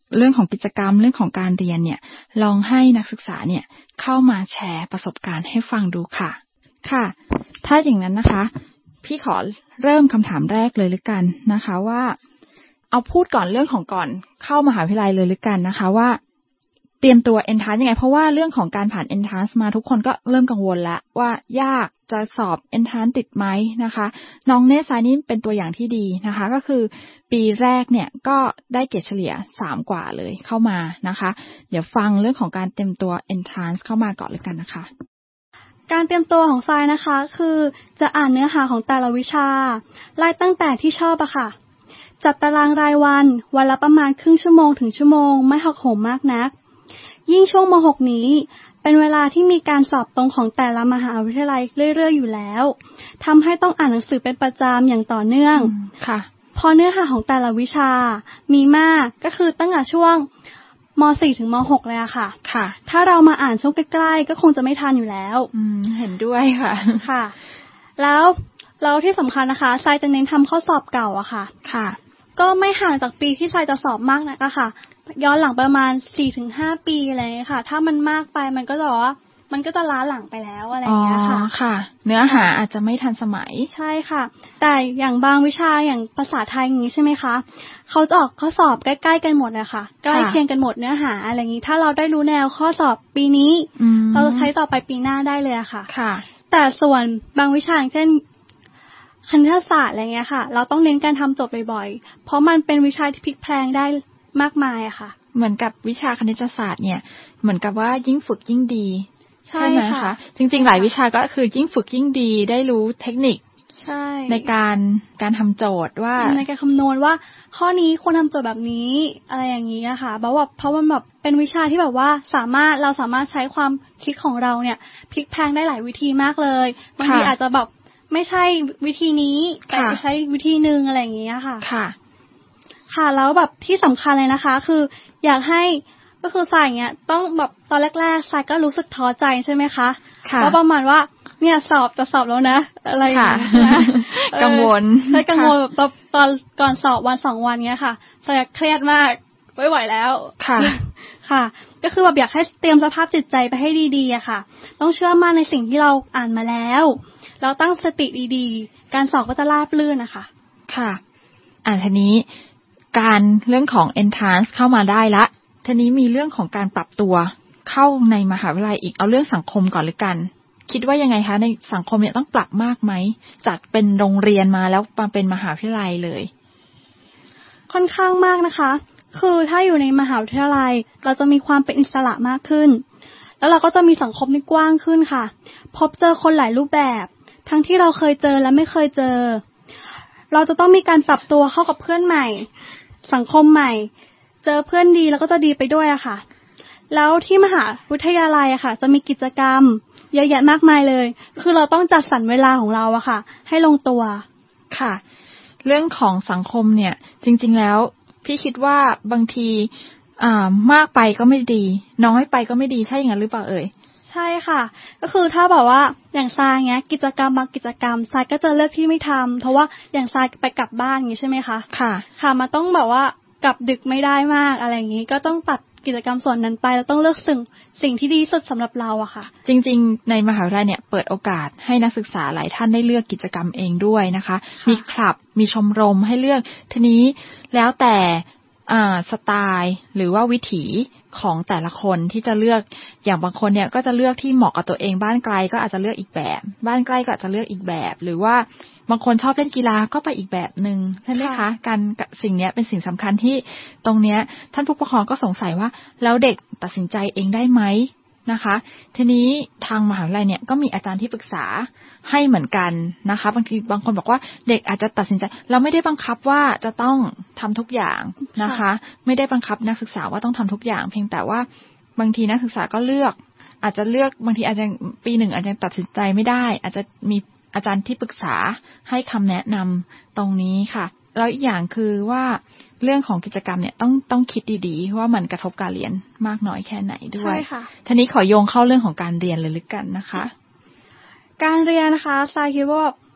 เรื่องของกิจกรรมเรื่องของการเรียนเนี่ยลองให้นักศึกษาเนี่ยเข้ามาแชร์ประสบการณ์ให้ฟังดูค่ะค่ะถ้าอย่างนั้นนะคะพี่ขอเริ่มคำถามแรกเลยหรือกันนะคะว่าเอาพูดก่อนเรื่องของก่อนเข้ามหาวิทยาลัยเลยหรือกันนะคะว่าเตรียมตัว Entrance ยังไงเพราะว่าเรื่องของการผ่าน Entrance มาทุกคนก็เริ่มกังวลแล้วว่ายากจะสอบ Entrance ติดไหมนะคะน้องเนสายนี่เป็นตัวอย่างที่ดีนะคะก็คือปีแรกเนี่ยก็ได้เกรดเฉลี่ย3กว่าเลยเข้ามานะคะเดี๋ยวฟังเรื่องของการเตรียมตัว Entrance เข้ามาก่อนเลยกันนะคะการเตรียมตัวของทรายนะคะคือจะอ่านเนื้อหาของแต่ละวิชาไล่ตั้งแต่ที่ชอบอะค่ะจัดตารางรายวันละประมาณครึ่งชั่วโมงถึงชั่วโมงไม่หักโหมมากนักยิ่งช่วงม.6 นี้เป็นเวลาที่มีการสอบตรงของแต่ละมหาวิทยาลัยเรื่อยๆอยู่แล้วทำให้ต้องอ่านหนังสือเป็นประจำอย่างต่อเนื่องค่ะพอเนื้อหาของแต่ละวิชามีมากก็คือตั้งแต่ช่วงม.4 ถึงม.6 เลยอะค่ะค่ะถ้าเรามาอ่านช่วงใกล้ๆก็คงจะไม่ทันอยู่แล้วเห็นด้วยค่ะค่ะแล้วที่สำคัญนะคะทรายจะเน้นทำข้อสอบเก่าอะค่ะค่ะก็ไม่ห่างจากปีที่ทรายจะสอบมากนักอะค่ะย้อนหลังประมาณ 4-5 ปีอะไรอย่างเงี้ยค่ะถ้ามันมากไปมันก็จะว่ามันก็จะล้าหลังไปแล้วอะไรอย่างเงี้ยค่ะค่ะเนื้อหาอาจจะไม่ทันสมัยใช่ค่ะแต่อย่างบางวิชาอย่างภาษาไทยอย่างนี้ใช่ไหมคะเขาจะออกข้อสอบใกล้ๆกันหมดเลยค่ะใกล้เคียงกันหมดเนื้อหาอะไรอย่างนี้ถ้าเราได้รู้แนวข้อสอบปีนี้เราจะใช้ต่อไปปีหน้าได้เลยอะค่ะค่ะแต่ส่วนบางวิชาอย่างเช่นคณิตศาสตร์อะไรเงี้ยค่ะเราต้องเน้นการทำโจทย์บ่อยๆเพราะมันเป็นวิชาที่พลิกแพลงได้มากมายอะค่ะเหมือนกับวิชาคณิตศาสตร์เนี่ยเหมือนกับว่ายิ่งฝึกยิ่งดีใช่ไหมคะจริงๆหลายวิชาก็คือยิ่งฝึกยิ่งดีได้รู้เทคนิคในการทำโจทย์ว่าในการคำนวณว่าข้อนี้ควรทำโจทย์แบบนี้อะไรอย่างนี้อะค่ะเพราะมันแบบเป็นวิชาที่แบบว่าเราสามารถใช้ความคิดของเราเนี่ยพลิกแพลงได้หลายวิธีมากเลยบางทีอาจจะแบบไม่ใช่วิธีนี้แต่ใช้วิธีนึงอะไรอย่างนี้ค่ะค่ะแล้วแบบที่สำคัญเลยนะคะคืออยากให้ก็คือทรายอย่างเงี้ยต้องแบบตอนแรกๆทรายก็รู้สึกท้อใจใช่ไหมคะว่าประมาณว่าเนี่ยจะสอบแล้วนะอะไรอย่างเงี้ยกังวลใช่กังวลแบบตอนก่อนสอบวัน2วันเงี้ยค่ะทรายเครียดมากไม่ไหวแล้วค่ะก็คือแบบอยากให้เตรียมสภาพจิตใจไปให้ดีๆอะค่ะต้องเชื่อมั่นในสิ่งที่เราอ่านมาแล้วเราตั้งสติดีๆการสอบก็จะราบรื่นนะคะค่ะทีนี้การเรื่องของ Entrance เข้ามาได้ละทีนี้มีเรื่องของการปรับตัวเข้าในมหาวิทยาลัยอีกเอาเรื่องสังคมก่อนเลยกันคิดว่ายังไงคะในสังคมเนี่ยต้องปรับมากไหมจากเป็นโรงเรียนมาแล้วมาเป็นมหาวิทยาลัยเลยค่อนข้างมากนะคะคือถ้าอยู่ในมหาวิทยาลัยเราจะมีความเป็นอิสระมากขึ้นแล้วเราก็จะมีสังคมที่กว้างขึ้นค่ะพบเจอคนหลายรูปแบบทั้งที่เราเคยเจอและไม่เคยเจอเราจะต้องมีการปรับตัวเข้ากับเพื่อนใหม่สังคมใหม่เจอเพื่อนดีแล้วก็จะดีไปด้วยอะค่ะแล้วที่มหาวิทยาลัยอะค่ะจะมีกิจกรรมเยอะแยะมากมายเลยคือเราต้องจัดสรรเวลาของเราอะค่ะให้ลงตัวค่ะเรื่องของสังคมเนี่ยจริงๆแล้วพี่คิดว่าบางทีมากไปก็ไม่ดีน้อยไปก็ไม่ดีใช่อย่างนั้นหรือเปล่าเอ่ยใช่ค่ะก็คือถ้าแบบว่าอย่างทรายเงี้ยกิจกรรมบางกิจกรรมทรายก็จะเลือกที่ไม่ทำเพราะว่าอย่างทรายไปกลับบ้านอย่างนี้ใช่ไหมคะค่ะมันต้องแบบว่ากลับดึกไม่ได้มากอะไรอย่างนี้ก็ต้องตัดกิจกรรมส่วนนั้นไปแล้วต้องเลือกสิ่งที่ดีสุดสำหรับเราอะค่ะจริงๆในมหาวิทยาลัยเนี่ยเปิดโอกาสให้นักศึกษาหลายท่านได้เลือกกิจกรรมเองด้วยนะคะมีคลับมีชมรมให้เลือกทีนี้แล้วแต่สไตล์หรือว่าวิถีของแต่ละคนที่จะเลือกอย่างบางคนเนี่ยก็จะเลือกที่เหมาะกับตัวเองบ้านไกลก็อาจจะเลือกอีกแบบบ้านใกล้ก็อาจจะเลือกอีกแบบหรือว่าบางคนชอบเล่นกีฬาก็ไปอีกแบบนึงใช่ไหมคะการสิ่งนี้เป็นสิ่งสำคัญที่ตรงเนี้ยท่านผู้ปกครองก็สงสัยว่าแล้วเด็กตัดสินใจเองได้ไหมนะคะทีนี้ทางมหาวิทยาลัยเนี่ยก็มีอาจารย์ที่ปรึกษาให้เหมือนกันนะคะบางคนบอกว่าเด็กอาจจะตัดสินใจเราไม่ได้บังคับว่าจะต้องทำทุกอย่างนะคะไม่ได้บังคับนักศึกษาว่าต้องทำทุกอย่างเพียงแต่ว่าบางทีนักศึกษาก็เลือกอาจจะเลือกบางทีอาจจะปี1อาจจะตัดสินใจไม่ได้อาจจะมีอาจารย์ที่ปรึกษาให้คำแนะนำตรงนี้ค่ะแล้วอีกอย่างคือว่าเรื่องของกิจกรรมเนี่ยต้องคิดดีๆว่ามันกระทบการเรียนมากน้อยแค่ไหนด้วยใช่ค่ะทีนี้ขอโยงเข้าเรื่องของการเรียนเลยลึกกันนะคะการเรียนนะคะทรายคิดว่า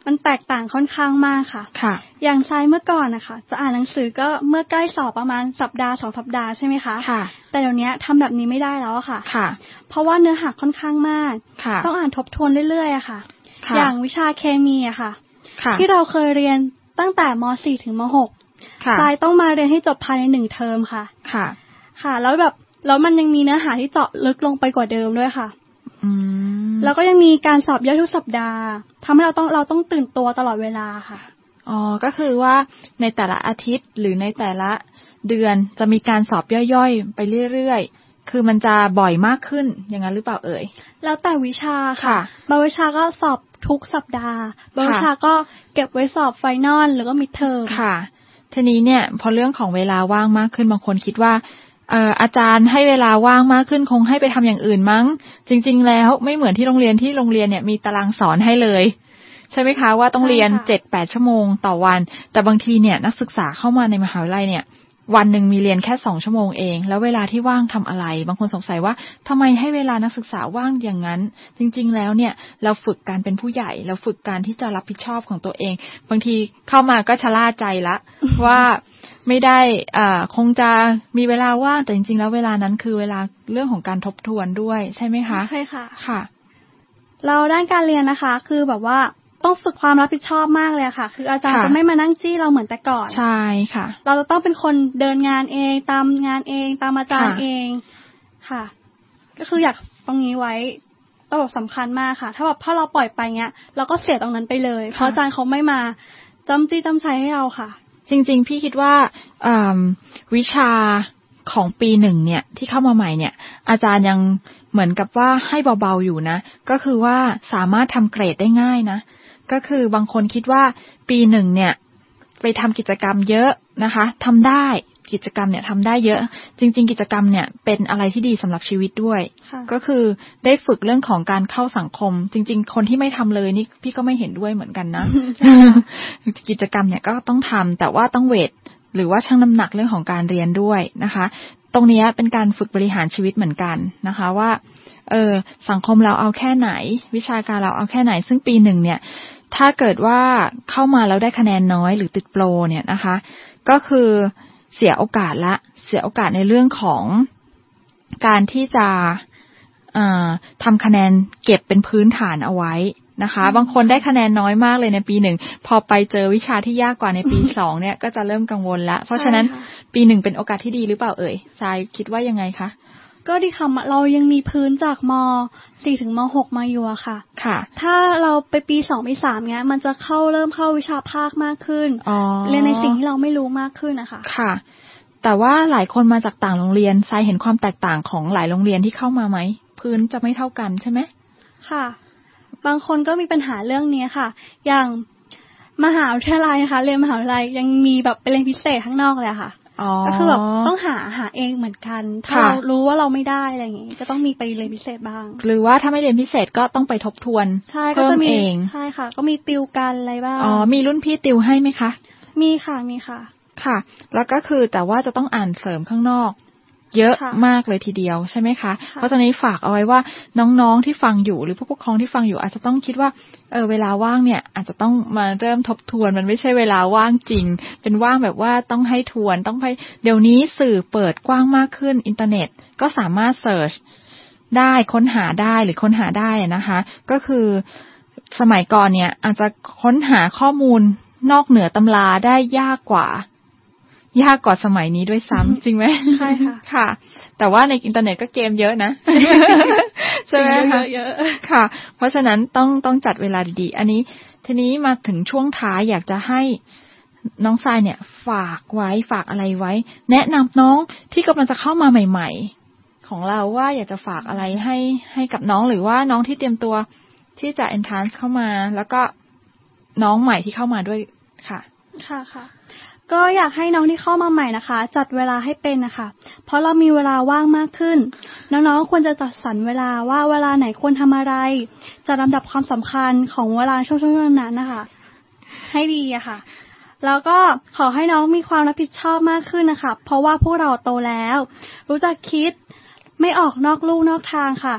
มันแตกต่างค่อนข้างมากค่ะค่ะอย่างทรายเมื่อก่อนนะคะจะอ่านหนังสือก็เมื่อใกล้สอบประมาณสัปดาห์2 สัปดาห์ใช่ไหมคะค่ะแต่เดี๋ยวนี้ทำแบบนี้ไม่ได้แล้วค่ะค่ะเพราะว่าเนื้อหาค่อนข้างมากค่ะต้องอ่านทบทวนเรื่อยๆอะค่ะอย่างวิชาเคมีอะค่ะที่เราเคยเรียนตั้งแต่ม.4 ถึงม.6 ทรายต้องมาเรียนให้จบภายใน1 เทอมค่ะค่ะแล้วมันยังมีเนื้อหาที่เจาะลึกลงไปกว่าเดิมด้วยค่ะแล้วก็ยังมีการสอบย่อยทุกสัปดาห์ทำให้เราต้องตื่นตัวตลอดเวลาค่ะอ๋อก็คือว่าในแต่ละอาทิตย์หรือในแต่ละเดือนจะมีการสอบย่อยๆไปเรื่อยๆคือมันจะบ่อยมากขึ้นอย่างนั้นหรือเปล่าเอ่ยแล้วแต่วิชาค่ะบางวิชาก็สอบทุกสัปดาห์บางวิชาก็เก็บไว้สอบไฟนอลหรือก็มิดเทอมค่ะทีนี้เนี่ยพอเรื่องของเวลาว่างมากขึ้นบางคนคิดว่าอาจารย์ให้เวลาว่างมากขึ้นคงให้ไปทำอย่างอื่นมั้งจริงๆแล้วไม่เหมือนที่โรงเรียนเนี่ยมีตารางสอนให้เลยใช่ไหมคะว่าต้องเรียน 7-8 ชั่วโมงต่อวันแต่บางทีเนี่ยนักศึกษาเข้ามาในมหาวิทยาลัยเนี่ยวันหนึ่งมีเรียนแค่2 ชั่วโมงเองแล้วเวลาที่ว่างทำอะไรบางคนสงสัยว่าทำไมให้เวลานักศึกษาว่างอย่างนั้นจริงๆแล้วเนี่ยเราฝึกการเป็นผู้ใหญ่เราฝึกการที่จะรับผิดชอบของตัวเองบางทีเข้ามาก็ชะล่าใจละ ว่าไม่ได้คงจะมีเวลาว่างแต่จริงๆแล้วเวลานั้นคือเวลาเรื่องของการทบทวนด้วยใช่ไหมคะใช่ค่ะค่ะเราด้านการเรียนนะคะคือแบบว่าต้องฝึกความรับผิดชอบมากเลยค่ะคืออาจารย์จะไม่มานั่งจี้เราเหมือนแต่ก่อนใช่ค่ะเราจะต้องเป็นคนเดินงานเองตามงานเองตามอาจารย์เองค่ะก็คืออยากตรงนี้ไว้ต้องสำคัญมากค่ะถ้าเราปล่อยไปเงี้ยเราก็เสียตรงนั้นไปเลยเพราะอาจารย์เขาไม่มาจำจี้จำชัยให้เราค่ะจริงๆพี่คิดว่าวิชาของปี 1เนี่ยที่เข้ามาใหม่เนี่ยอาจารย์ยังเหมือนกับว่าให้เบาๆอยู่นะก็คือว่าสามารถทำเกรดได้ง่ายนะก็คือบางคนคิดว่าปี 1เนี่ยไปทำกิจกรรมเยอะนะคะทำได้กิจกรรมเนี่ยทำได้เยอะจริงๆกิจกรรมเนี่ยเป็นอะไรที่ดีสำหรับชีวิตด้วยก็คือได้ฝึกเรื่องของการเข้าสังคมจริงๆคนที่ไม่ทำเลยนี่พี่ก็ไม่เห็นด้วยเหมือนกันนะ กิจกรรมเนี่ยก็ต้องทำแต่ว่าต้องเวทหรือว่าชั่งน้ำหนักเรื่องของการเรียนด้วยนะคะตรงนี้เป็นการฝึกบริหารชีวิตเหมือนกันนะคะว่าสังคมเราเอาแค่ไหนวิชาการเราเอาแค่ไหนซึ่งปี 1เนี่ยถ้าเกิดว่าเข้ามาแล้วได้คะแนนน้อยหรือติดโปรเนี่ยนะคะก็คือเสียโอกาสในเรื่องของการที่จะทำคะแนนเก็บเป็นพื้นฐานเอาไว้นะคะบางคนได้คะแนนน้อยมากเลยในปี 1พอไปเจอวิชาที่ยากกว่าในปี 2เนี่ยก็จะเริ่มกังวลละเพราะฉะนั้นปี 1เป็นโอกาสที่ดีหรือเปล่าเอ่ยทรายคิดว่ายังไงคะก็ดีค่ะเรายังมีพื้นจากม.4 ถึงม.6 มาอยู่อะค่ะค่ะถ้าเราไปปี 2 ปี 3เงี้ยมันจะเริ่มเข้าวิชาภาคมากขึ้นเรียนในสิ่งที่เราไม่รู้มากขึ้นนะคะค่ะแต่ว่าหลายคนมาจากต่างโรงเรียนทรายเห็นความแตกต่างของหลายโรงเรียนที่เข้ามาไหมพื้นจะไม่เท่ากันใช่ไหมค่ะบางคนก็มีปัญหาเรื่องนี้ค่ะอย่างมหาวิทยาลัยนะคะเรียนมหาวิทยาลัยยังมีแบบไปเรียนพิเศษข้างนอกเลยค่ะก็คือแบบต้องหาเองเหมือนกันถ้าเรารู้ว่าเราไม่ได้อะไรอย่างงี้ก็ต้องมีไปเรียนพิเศษบ้างหรือว่าถ้าไม่เรียนพิเศษก็ต้องไปทบทวนเพิ่มเองใช่ค่ะก็มีติวกันอะไรบ้างมีรุ่นพี่ติวให้ไหมคะมีค่ะค่ะแล้วก็คือแต่ว่าจะต้องอ่านเสริมข้างนอกเยอะมากเลยทีเดียวใช่ไหมคะเพราะตอนนี้ฝากเอาไว้ว่าน้องๆที่ฟังอยู่หรือผู้ปกครองที่ฟังอยู่อาจจะต้องคิดว่าเวลาว่างเนี่ยอาจจะต้องมาเริ่มทบทวนมันไม่ใช่เวลาว่างจริงเป็นว่างแบบว่าต้องให้ทวนต้องไปเดี๋ยวนี้สื่อเปิดกว้างมากขึ้นอินเทอร์เน็ตก็สามารถเสิร์ชได้ค้นหาได้หรือค้นหาได้นะคะก็คือสมัยก่อนเนี่ยอาจจะค้นหาข้อมูลนอกเหนือตำราได้ยากกว่าสมัยนี้ด้วยซ้ำจริงไหมใช่ค่ะค่ะแต่ว่าในอินเทอร์เน็ตก็เกมเยอะนะใช่ไหมคะเยอะค่ะเพราะฉะนั้นต้องจัดเวลาดีๆอันนี้ทีนี้มาถึงช่วงท้ายอยากจะให้น้องทรายเนี่ยฝากอะไรไว้แนะนำน้องที่กำลังจะเข้ามาใหม่ๆของเราว่าอยากจะฝากอะไรให้กับน้องหรือว่าน้องที่เตรียมตัวที่จะ entrance เข้ามาแล้วก็น้องใหม่ที่เข้ามาด้วยค่ะค่ะก็อยากให้น้องที่เข้ามาใหม่นะคะจัดเวลาให้เป็นนะคะเพราะเรามีเวลาว่างมากขึ้นน้องๆควรจะจัดสรรเวลาว่าเวลาไหนควรทำอะไรจะลำดับความสำคัญของเวลาช่วงนั้นนะคะให้ดีอะค่ะแล้วก็ขอให้น้องมีความรับผิดชอบมากขึ้นนะคะเพราะว่าพวกเราโตแล้วรู้จักคิดไม่ออกนอกลู่นอกทางค่ะ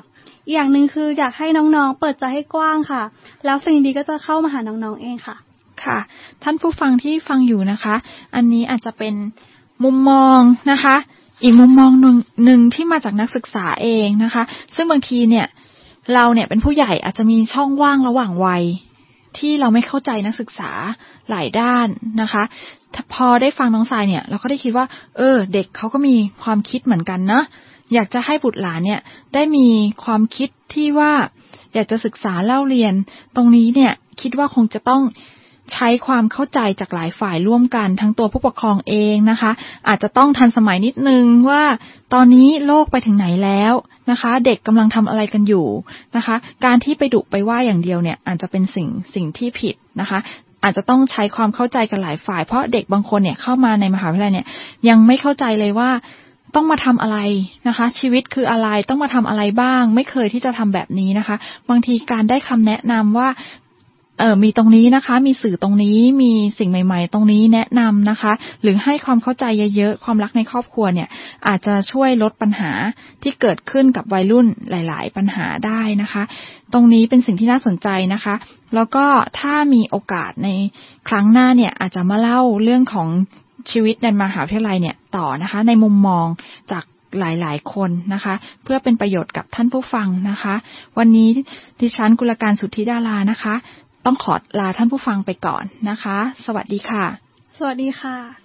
อย่างหนึ่งคืออยากให้น้องๆเปิดใจให้กว้างค่ะแล้วสิ่งดีก็จะเข้ามาหาน้องๆเองค่ะค่ะท่านผู้ฟังที่ฟังอยู่นะคะอันนี้อาจจะเป็นมุมมองนะคะอีกมุมมองหนึ่งที่มาจากนักศึกษาเองนะคะซึ่งบางทีเนี่ยเราเนี่ยเป็นผู้ใหญ่อาจจะมีช่องว่างระหว่างวัยที่เราไม่เข้าใจนักศึกษาหลายด้านนะคะพอได้ฟังน้องทรายเนี่ยเราก็ได้คิดว่าเด็กเขาก็มีความคิดเหมือนกันนะอยากจะให้บุตรหลานเนี่ยได้มีความคิดที่ว่าอยากจะศึกษาเล่าเรียนตรงนี้เนี่ยคิดว่าคงจะต้องใช้ความเข้าใจจากหลายฝ่ายร่วมกันทั้งตัวผู้ปกครองเองนะคะอาจจะต้องทันสมัยนิดนึงว่าตอนนี้โลกไปถึงไหนแล้วนะคะเด็กกำลังทำอะไรกันอยู่นะคะการที่ไปดุไปว่าอย่างเดียวเนี่ยอาจจะเป็นสิ่งที่ผิดนะคะอาจจะต้องใช้ความเข้าใจกันหลายฝ่ายเพราะเด็กบางคนเนี่ยเข้ามาในมหาวิทยาลัยเนี่ยยังไม่เข้าใจเลยว่าต้องมาทำอะไรนะคะชีวิตคืออะไรต้องมาทำอะไรบ้างไม่เคยที่จะทำแบบนี้นะคะบางทีการได้คำแนะนำว่ามีตรงนี้นะคะมีสื่อตรงนี้มีสิ่งใหม่ๆตรงนี้แนะนำนะคะหรือให้ความเข้าใจเยอะๆความรักในครอบครัวเนี่ยอาจจะช่วยลดปัญหาที่เกิดขึ้นกับวัยรุ่นหลายๆปัญหาได้นะคะตรงนี้เป็นสิ่งที่น่าสนใจนะคะแล้วก็ถ้ามีโอกาสในครั้งหน้าเนี่ยอาจจะมาเล่าเรื่องของชีวิตในมหาวิทยาลัยเนี่ยต่อนะคะในมุมมองจากหลายๆคนนะคะเพื่อเป็นประโยชน์กับท่านผู้ฟังนะคะวันนี้ดิฉันกุลการสุทธิดารานะคะต้องขอลาท่านผู้ฟังไปก่อนนะคะสวัสดีค่ะสวัสดีค่ะ